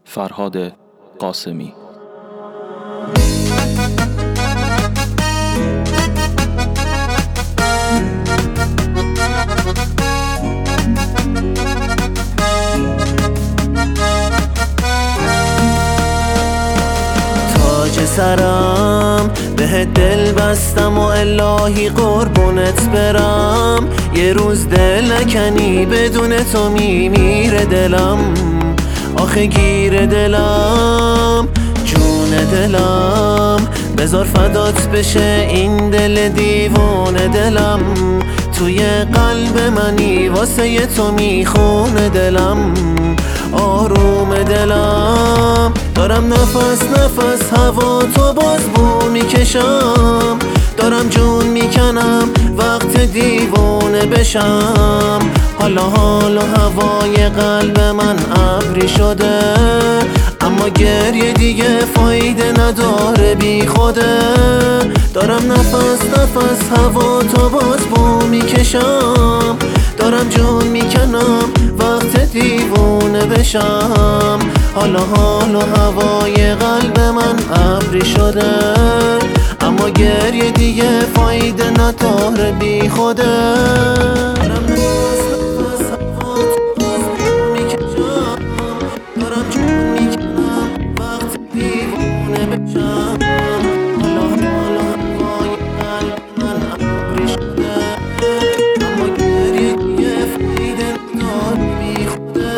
فرهاد قاسمی. تاج سرم به دل بستم و الهی قربونت برم. یه روز دل نکنی بدون تو میمیره دلم. آخه گیر دلم جون دلم، بذار فدات بشه این دل دیوونه دلم. توی قلب منی واسه تو میخونه دلم. آروم دلم دارم نفس نفس هوا تو باز بو میکشم. دارم جون میکنم وقت دیوونه بشم. حالا هوای قلب من ابری شده، اما گریه دیگه فایده نداره بی خوده. دارم نفس نفس هوا تو باز بو میکشم. دارم جون میکنم وقت دیوونه بشم. حالا هوای قلب من ابری شده، اما گریه دیگه فایده نداره بی خوده. دارم نفس نفس هوا تو باز بو میکشم. دارم جون میکنم وقت دیوونه بشم. حالا هوای قلب من ابری شده، اما گریه دیگه فایده نداره بی خوده.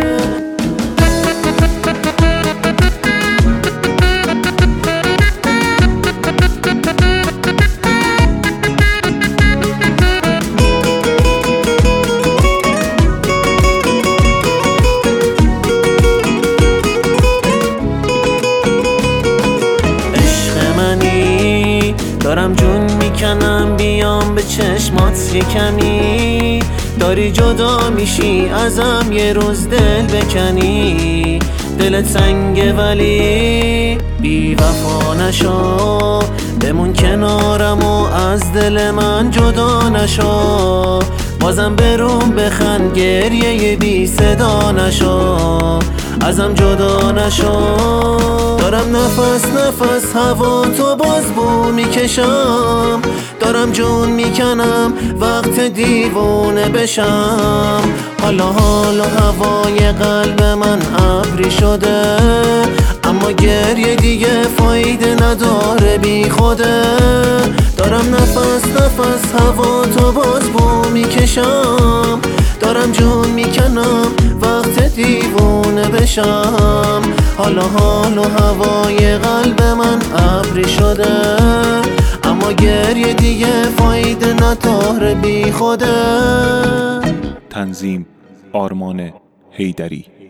دارم جون میکنم بیام به چشمات یه کمی. داری جدا میشی ازم یه روز دل بکنی. دلت سنگه ولی بی وفا نشو. بمون کنارم و از دل من جدا نشو. بازم بروم بخند گریه بی صدا نشو. ازم جدا نشو. دارم نفس نفس هوا تو باز بو میکشم. دارم جون میکنم وقت دیوونه بشم. حالا هوای قلب من ابری شده، اما گریه دیگه فایده نداره بی خوده. دارم نفس نفس هوا تو باز بو میکشم. دارم جون میکنم وقت دیوونه بشم. حالا هوای قلب من ابری شده، اما گریه دیگه فایده نداره بی خوده. تنظیم آرمان حیدری.